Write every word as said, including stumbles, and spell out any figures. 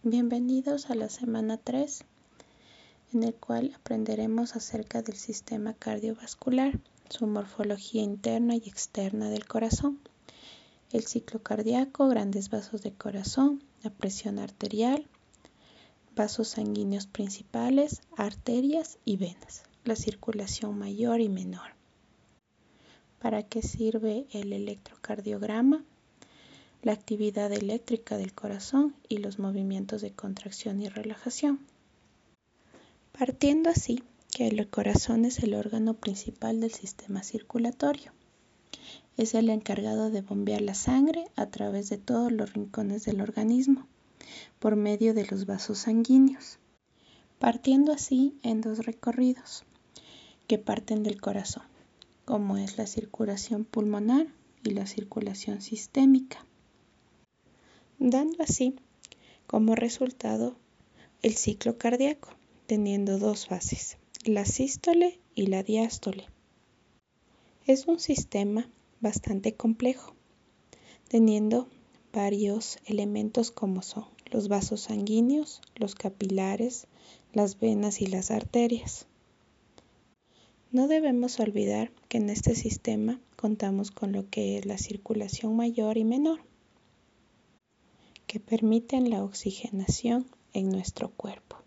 Bienvenidos a la semana tres, en el cual aprenderemos acerca del sistema cardiovascular, su morfología interna y externa del corazón, el ciclo cardíaco, grandes vasos de corazón, la presión arterial, vasos sanguíneos principales, arterias y venas, la circulación mayor y menor. ¿Para qué sirve el electrocardiograma? La actividad eléctrica del corazón y los movimientos de contracción y relajación. Partiendo así que el corazón es el órgano principal del sistema circulatorio. Es el encargado de bombear la sangre a través de todos los rincones del organismo, por medio de los vasos sanguíneos. Partiendo así en dos recorridos que parten del corazón, como es la circulación pulmonar y la circulación sistémica, dando así como resultado el ciclo cardíaco, teniendo dos fases, la sístole y la diástole. Es un sistema bastante complejo, teniendo varios elementos como son los vasos sanguíneos, los capilares, las venas y las arterias. No debemos olvidar que en este sistema contamos con lo que es la circulación mayor y menor, que permiten la oxigenación en nuestro cuerpo.